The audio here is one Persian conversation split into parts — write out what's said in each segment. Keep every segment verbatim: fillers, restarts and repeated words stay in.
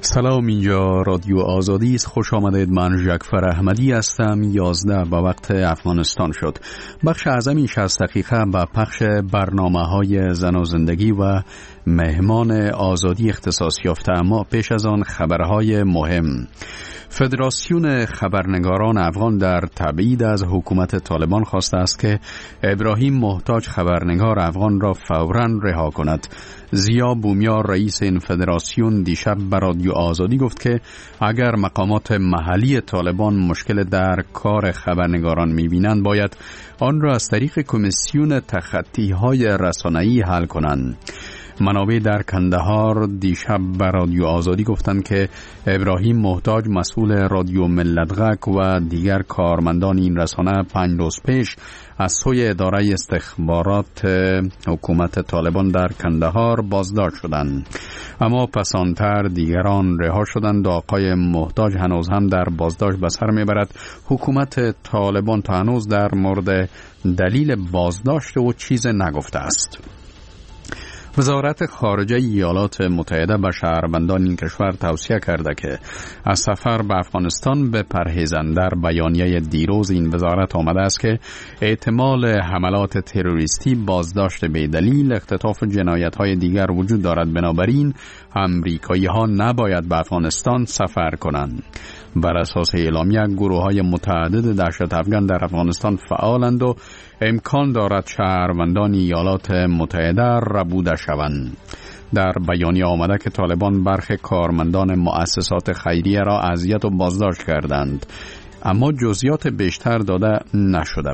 سلام، اینجا رادیو آزادی است. خوش آمدید. من جعفر احمدی هستم. یازده به وقت افغانستان شد. بخش اعظمی شصت دقیقه به پخش برنامه‌های زن و زندگی و مهمان آزادی اختصاص یافته، اما پیش از آن خبرهای مهم. فدراسیون خبرنگاران افغان در تبعید از حکومت طالبان خواسته است که ابراهیم محتاج خبرنگار افغان را فوراً رها کند. زیا بومیار رئیس این فدراسیون دیشب به رادیو آزادی گفت که اگر مقامات محلی طالبان مشکل در کار خبرنگاران می‌بینند باید آن را از طریق کمیسیون تخطی‌های رسانه‌ای حل کنند. منابع در کندهار دیشب به رادیو آزادی گفتند که ابراهیم محتاج مسئول رادیو ملت‌غک و دیگر کارمندان این رسانه پنج روز پیش از سوی اداره استخبارات حکومت طالبان در کندهار بازداشت شدند، اما پسانتر دیگران رها شدند و آقای محتاج هنوز هم در بازداشت به سر میبرد. حکومت طالبان تا هنوز در مورد دلیل بازداشت او چیز نگفته است. وزارت خارجه ایالات متحده به شهروندان این کشور توصیه کرده که از سفر به افغانستان بپرهیزند. در بیانیه دیروز این وزارت آمده است که احتمال حملات تروریستی، بازداشت بی‌دلیل، اختطاف جنایت‌های دیگر وجود دارد، بنابراین امریکایی‌ها نباید به افغانستان سفر کنند. بر اساس اعلامیه گروه‌های متعدد دهشت افغان در افغانستان فعالند و امکان دارد شهروندان ایالات متحده ربوده شوند. در بیانیه آمده که طالبان برخی کارمندان مؤسسات خیریه را اذیت و بازداشت کردند، اما جزئیات بیشتر داده نشده.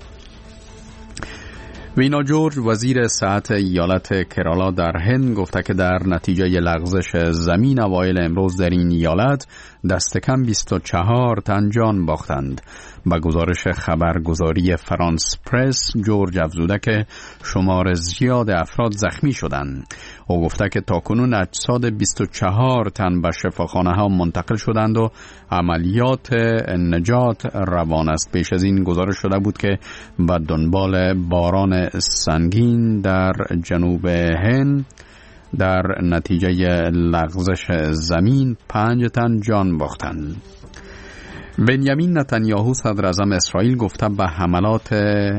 وینا جورج وزیر صحت ایالت کرالا در هند گفته که در نتیجه لغزش زمین اوایل امروز در این ایالت دست کم بیست و چهار تن جان باختند. با گزارش خبرگزاری فرانس پرس، جورج افزوده که شمار زیاد افراد زخمی شدند. او گفته که تاکنون اجساد بیست و چهار تن به شفاخانه ها منتقل شدند و عملیات نجات روان است. پیش از این گزارش شده بود که به دنبال باران سنگین در جنوب هند در نتیجه لغزش زمین پنج تن جان باختند. بنیامین نتانیاهو صدر اعظم اسرائیل گفته به حملات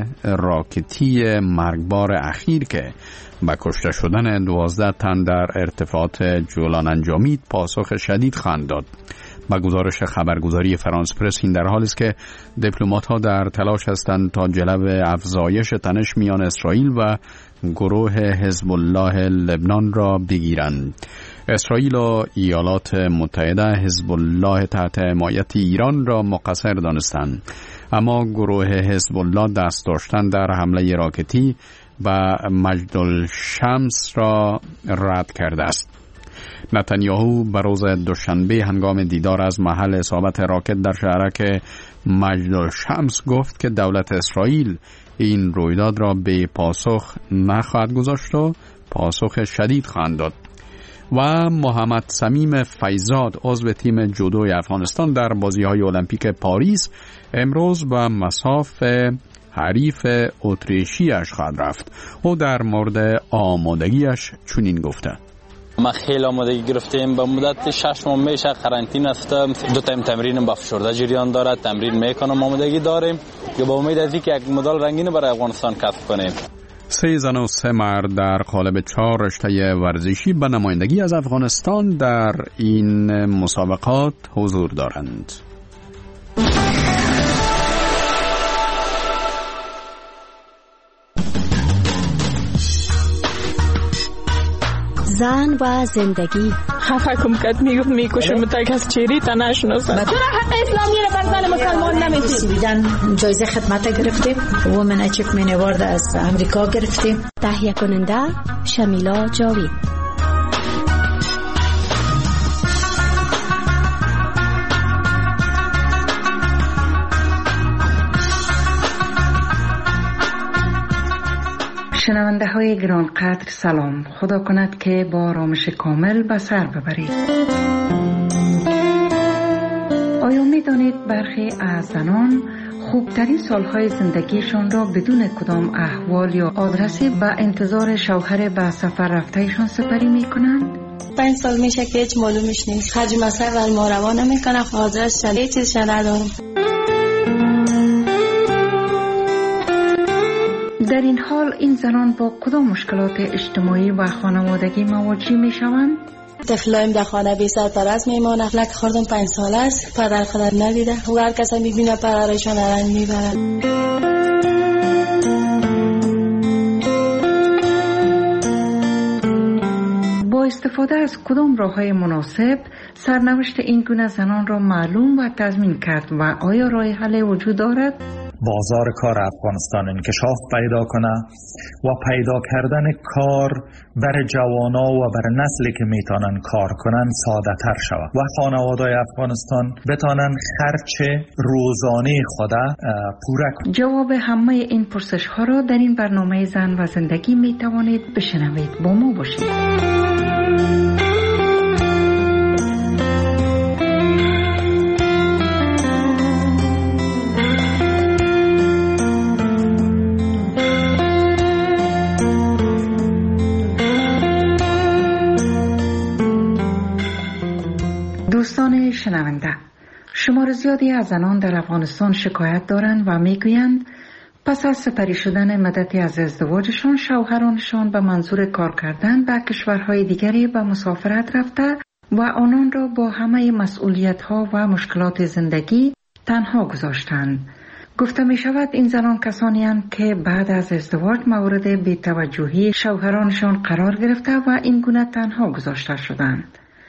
راکتی مرگبار اخیر که به کشته شدن دوازده تن در ارتفاعات جولان انجامید پاسخ شدید خواهند داد. با گزارش خبرگزاری فرانس پرس، این در حالی است که دیپلمات‌ها در تلاش هستند تا جلو افزایش تنش میان اسرائیل و گروه حزب الله لبنان را بگیرند. اسرائیل و ایالات متحده حزب الله تحت حمایت ایران را مقصر دانستند، اما گروه حزب الله دست داشتن در حمله راکتی و مجدالشمس را رد کرده است. نتانیاهو به روز دوشنبه هنگام دیدار از محل اصابت راکت در شهرک مجدالشمس گفت که دولت اسرائیل این رویداد را به پاسخ نخواهد گذاشت و پاسخ شدید خواهد داد. و محمد صمیم فیزاد عضو تیم جودوی افغانستان در بازی‌های المپیک پاریس امروز به مصاف حریف اتریشیش خواهد رفت. او در مورد آمادگیش چنین گفته: ما خیلی آمادگی گرفتیم. به مدت شش ماه میشه قرنطینه هستم. دو تایم تمرین با فشرده جریان دارد، تمرین میکنم، آمادگی داریم که با امید از اینکه یک مدال رنگین برای افغانستان کسب کنیم. سه زن و سه مرد در قالب چهار رشته ورزشی به نمایندگی از افغانستان در این مسابقات حضور دارند. زن و زندگی. خفه کم کت میگفت میکشم تک از چیری تا نشناسم. چرا حق اسلامی رو بر زن مسلمان نمیدی؟ دیدن جایزه خدمت گرفتیم، وومن اچیومنت اوارد از امریکا گرفتیم. تهیه کننده شمیلا جاوید. شنونده های گران قدر سلام. خدا کند که با آرامش کامل به سر ببرید. آیا می دانید برخی از زنان خوبترین سالهای زندگیشان را بدون کدام احوال یا آدرسی به انتظار شوهر به سفر رفتهشان سپری می کنند؟ پنج سال میشه که هیچ معلومش نیست. خرج مصرف از ما روا نمیکنه، حاضرش چند هیچ چیزش ندارم. در این حال این زنان با کدام مشکلات اجتماعی و خانوادگی مواجه می شوند؟ طفلایم در خانه بی سرپرست میمانه. لک خوردم پنج سال است، پدر خودت ندیده و هر کسی میبینه پدرشان رنج میبرد. با استفاده از کدام راه‌های مناسب سرنوشت این گونه زنان را معلوم و تضمین کرد و آیا راه حل وجود دارد؟ بازار کار افغانستان انکشاف پیدا کنه و پیدا کردن کار برای جوانا و برای نسلی که میتونن کار کنن ساده تر شود و خانواده‌های افغانستان بتونن خرچ روزانه خود پوره کنن. جواب همه این پرسش ها را در این برنامه زن و زندگی میتوانید بشنوید. با ما باشید. دوستان شنونده، شمار زیادی از زنان در افغانستان شکایت دارند و میگویند پس از سپری شدن مدتی از ازدواجشان شوهرانشان به منظور کار کردن به کشورهای دیگری به مسافرت رفته و آنان را با همه مسئولیت‌ها و مشکلات زندگی تنها گذاشتند. گفته می شود این زنان کسانی هستند که بعد از ازدواج مورد بی‌توجهی شوهرانشان قرار گرفته و این گونه تنها گذاشته شدند.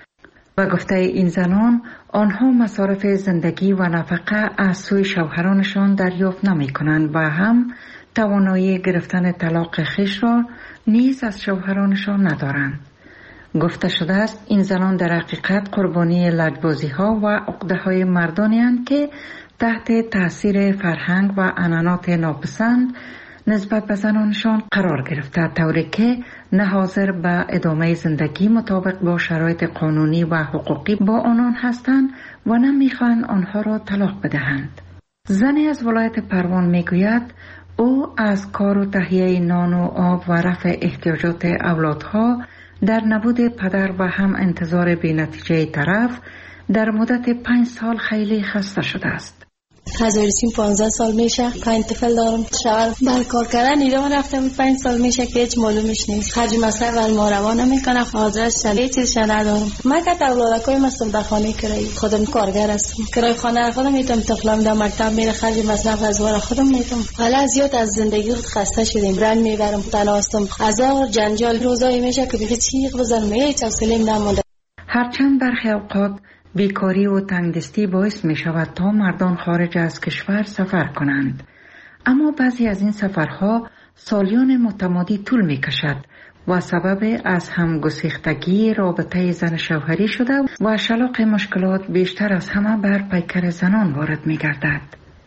و گفته این زنان آنها مصارف زندگی و نفقه از سوی شوهرانشان دریافت نمی کنند و هم توانایی گرفتن طلاق خویش را نیز از شوهرانشان ندارند. گفته شده است این زنان در حقیقت قربانی لجبازی ها و عقده های مردانی هستند که تحت تاثیر فرهنگ و عنعنات ناپسند نسبت به زنانشان قرار گرفته، طوری که نه حاضر به ادامه زندگی مطابق با شرایط قانونی و حقوقی با آنان هستند و نه میخواهند آنها را طلاق بدهند. زنی از ولایت پروان میگوید او از کار و تهیه نان و آب و رفع احتیاجات اولادها در نبود پدر و هم انتظار بی نتیجه طرف در مدت پنج سال خیلی خسته شده است. هزار سیم پانزده سال میشه، پنج طفل دارم. شوهر بر کار کردن ایران رفتم، پنج سال میشه که هیچ معلومش نیست. خرج مصرف از ما روا نمیکنه، حاضرش چند هیچ چیزش ندارم. من که اولادکای مستم در خانه کرایی، خودم کارگر هستم. کرای خانه خودم میتونم، طفلم در مکتب میره، خرج مصرف از وار خودم میتونم. حالا زیاد از زندگی خسته شدیم، رنج میبرم، تنها هستم. هزار جنجال روزایی میشه که بخی چیغ بزنم، هیچ حوصله‌ام نمونده. هرچند برخی اوقات بیکاری و تنگدستی باعث می شود تا مردان خارج از کشور سفر کنند، اما بعضی از این سفرها سالیان متمادی طول می کشد و سبب از هم گسیختگی رابطه زن شوهری شده و شلاق مشکلات بیشتر از همه بر پیکر زنان وارد می گردد.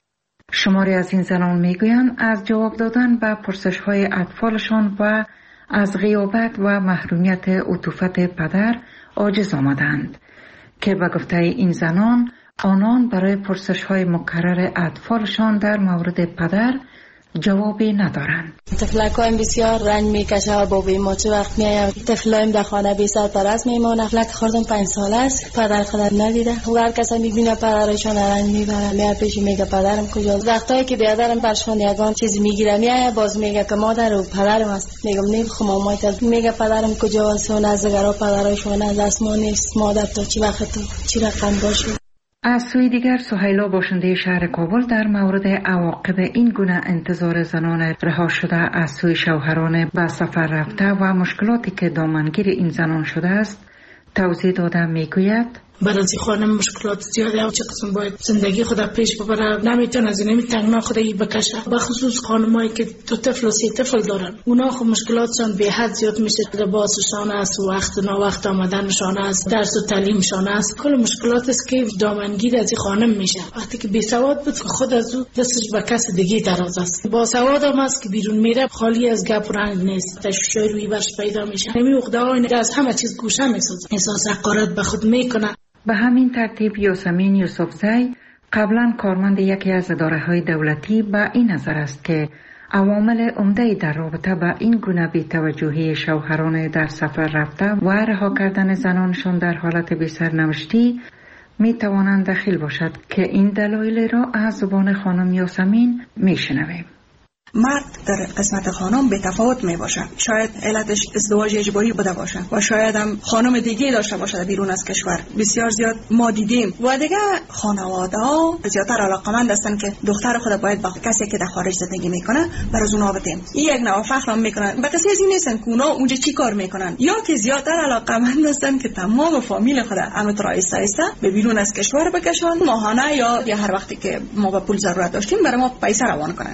شماری از این زنان می گویند از جواب دادن به پرسش های اطفالشان و از غیابت و محرومیت عطوفت پدر عاجز آمدند که به گفته این زنان آنان برای پرسش‌های مکرر اطفالشان در مورد پدر جوابی ندارند. طفلکایم بسیار رنج میکشه و بابی ما چه وقت میایم. طفلایم در خانه بی سرپرست میمانه. لک خوردم پنج سال است، پدر خودت ندیده و هر کسی میبینه پدرشان رنج میبره. میاد پیش میگه پدرم کجاست. وقتایی که بیادرم برشان یگان چیز میگیره میاد باز میگه که مادر و پدرم است. میگم نمیخوام مامایت. میگه پدرم کجاست و نزدگرا پدرشون از اسما نیست. مادر تو چی وقت تو چی رقم باشه. از سوی دیگر سهیلا باشنده شهر کابل در مورد عواقب این گونه انتظار زنان رها شده از سوی شوهران به سفر رفته و مشکلاتی که دامنگیر این زنان شده است توضیح داده میگوید بعد از خانم مشکلات زیاده و چه قسم باید زندگی خدا پیش ببره، نمیتون از این تنگنا خدایی بکشه. بخصوص خانمایی که دو طفل و سه طفل دارن اونا خب مشکلاتشان به حد زیاد میشه. لباسشان است، وقت نا وقت آمدنشان است، درس و تعلیمشان است، کل مشکلات است که دامنگیر از این خانم میشه. وقتی که بی سواد بود خود از او دستش به کس دیگه دراز است. با سواد هم است که بیرون میره خالی از گپ و رنگ نیست، تشویش روی برش پیدا میشه. نمی عقده از همه چیز گوشه میسازه، احساس حقارت به خود میکنه. به همین ترتیب یاسمین یوسفزی قبلا کارمند یکی از اداره‌های دولتی به این نظر است که عوامل عمده در رابطه با این گونه بی‌توجهی شوهران در سفر رفته و رها کردن زنانشان در حالت بی‌سرنوشتی می توانند دخیل باشد که این دلایل را از زبان خانم یاسمین می شنویم. مرد در قسمت خانم به تفاوت می باشه. شاید علتش ازدواج اجباری بوده باشه و شاید هم خانم دیگه داشته باشه بیرون از کشور. بسیار زیاد ما دیدیم و دیگه خانواده ها زیادتر علاقمند هستن که دختر خود باید با کسی که در خارج زندگی میکنه بر از اونها بدیم. این یک نوع فخر هم میکنن. به کسی از این نیستن که اونا اونجا چی کار میکنن، یا که زیادتر علاقمند هستن که تمام فامیل خود همت را ایسته ایسته به بیرون از کشور بکشن، ماهانه یا یا هر وقتی که ما به پول ضرورت داشتیم برای ما پیسه روان کنن.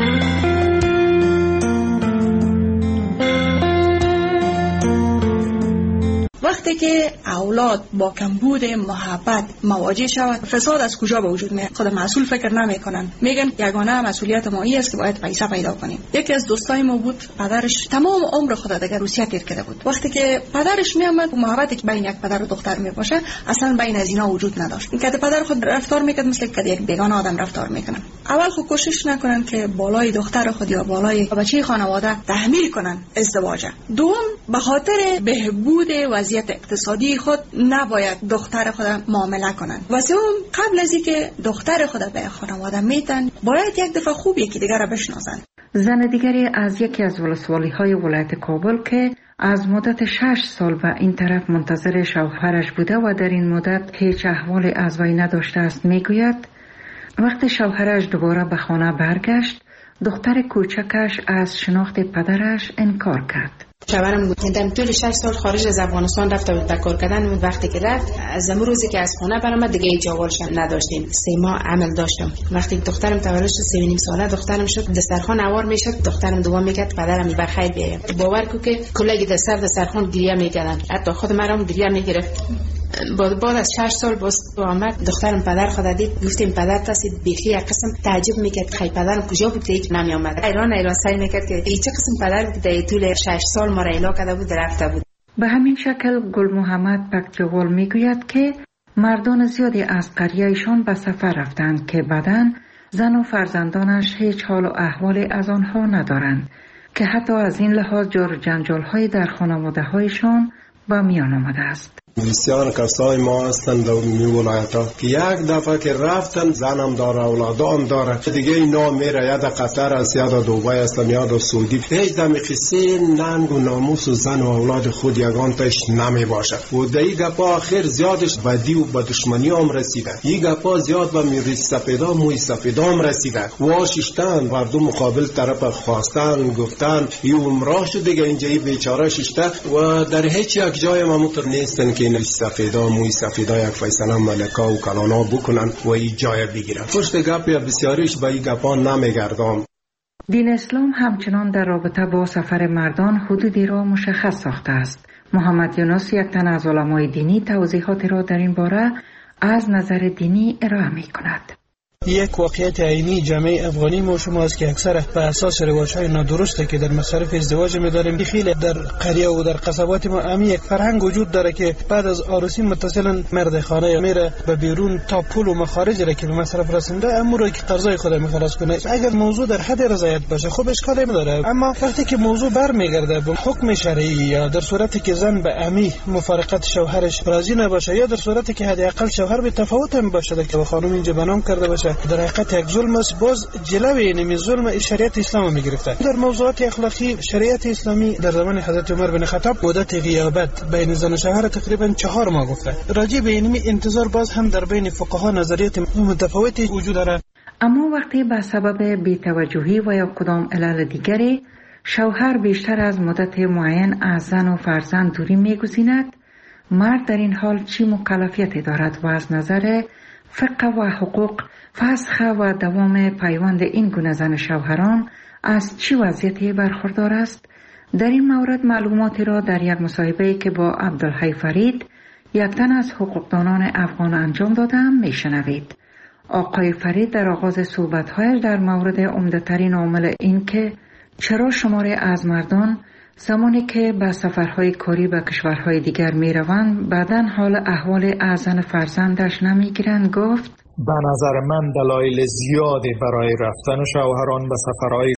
وقتی که اولاد با کمبود محبت مواجه شود، فساد از کجا به وجود میاد؟ خود مسئول فکر نمیکنن، میگن یگانه مسئولیت ما این است که باید پیسه پیدا کنیم. یکی از دوستای ما بود، پدرش تمام عمر خود دیگه روسیه تیر کرده بود. وقتی که پدرش میامد، محبتی که بین یک پدر و دختر میباشه اصلا بین از اینا وجود نداشت. این که پدر خود رفتار میکرد مثل که یک بیگانه آدم رفتار میکنن. اول خود کوشش نکنن که بالای دختر خود یا بالای بچه خانواده تحمیل کنن ازدواج. دوم، به خاطر بهبود وضعیت اقتصادی خود نباید دختر خود معامله کنن. و سوم، قبل از اینکه دختر خود به خانواده میتن باید یک دفعه خوب یکی دیگر را بشناسن. زن دیگری از یکی از ولسوالی های ولایت کابل که از مدت شش سال و این طرف منتظر شوهرش بوده و در این مدت هیچ احوالی از وی نداشته است میگوید وقتی شوهرش دوباره به خانه برگشت، دختر کوچکش از شناخت پدرش انکار کرد. شوهرم بود که طول شش سال خارج از افغانستان رفته بود به کار کردن. وقتی که رفت، از اون روزی که از خونه برآمد دیگه هیچ جوالش نداشتیم. سه ماه عمل داشتم. وقتی دخترم تولد شد، سه و نیم ساله دخترم شد، دسترخوان اوار میشد، دخترم دعا میکرد پدرم بخیر بیایم. باور کو که کلاگی دستر دسترخوان گریه میکردن. حتی خود مرام گریه میگرفت. بعد بعد از شش سال باز آمد، دخترم پدر خود دید، گفتیم پدر تاسید بیخی یک قسم تعجب میکرد خی پدرم کجا بود هیچ نمی آمد. ایران ایران سعی میکرد که هیچ قسم پدر بود که طول شش سال ما را اعلام کرده بود رفته بود. به همین شکل گل محمد پکجوال میگوید که مردان زیادی از قریه‌شان به سفر رفتند که بعداً زن و فرزندانش هیچ حال و احوالی از آنها ندارند که حتی از این لحاظ جور و جنجال‌های در خانواده‌هایشان با میان آمده است. بسیار کسای ما هستن در این ولایت ها که یک دفعه که رفتن زنم داره اولادام داره دیگه اینا میره یا در قطر است یا در دوبای است یا در سعودی، هیچ دم قصه ننگ و ناموس و زن و اولاد خود یگان تاش نمی باشه و در این گپا آخر زیادش بدی و به دشمنی هم رسیده. این گپا زیاد به میری سفیدا موی سفیدا هم رسیده. واششتن مردم مقابل طرف خواستن گفتن این عمره شد دیگه اینجا بیچاره ششته و در هیچ یک جای ما متر نیستن که این سفیدا موی سفیدا یک فیصله ملکا و کلانا بکنن و این جای بگیرن. پشت گپ یا بسیاریش به این گپا نمیگردم. دین اسلام همچنان در رابطه با سفر مردان حدودی را مشخص ساخته است. محمد یونس یک تن از علمای دینی توضیحات را در این باره از نظر دینی ارائه می کند. یک واقعیت عینی جامعه افغانی ما شما است که اکثر به اساس روایت‌های نادرسته که در مصارف ازدواج می‌داریم خیلی در قریه و در قصبات ما امی یک فرهنگ وجود داره که بعد از عروسی متصلا مرد خانه میره به بیرون تا پول و مخارج را که به مصرف رسونده امور را که قرضای خود می‌خلاص کنه. اگر موضوع در حد رضایت باشه خب اشکالی نداره، اما وقتی که موضوع برمیگرده به حکم شرعی یا در صورتی که زن به امی مفارقت شوهرش راضی نباشه یا در صورتی که حداقل شوهر به تفاوت هم باشه که خانم اینجا بنام کرده باشه، در حقیقت یک ظلم است. باز جلوی این ظلم شریعت اسلام میگرفته. در موضوعات اخلاقی شریعت اسلامی در زمان حضرت عمر بن خطاب مدت غیابت بین زن و شوهر تقریبا چهار ماه گفته. راجع به این انتظار باز هم در بین فقها نظریات متفاوتی وجود داره. اما وقتی به سبب بی‌توجهی و یا کدام علل دیگری شوهر بیشتر از مدت معین از زن و فرزند دوری میگزیند، مرد در این حال چی مکلفیتی دارد و از نظر فقه و حقوق فسخ و دوام پیوند این گونه زن شوهران از چی وضعیتی برخوردار است؟ در این مورد معلوماتی را در یک مصاحبه‌ای که با عبدالحی فرید یک تن از حقوقدانان افغان انجام دادم میشنوید. آقای فرید در آغاز صحبت‌هایش در مورد عمده‌ترین عامل این که چرا شماری از مردان زمانی که به سفرهای کاری به کشورهای دیگر می روند بعداً حال احوال از زن فرزندش نمی گیرند گفت به نظر من دلایل زیادی برای رفتن شوهران به سفرهای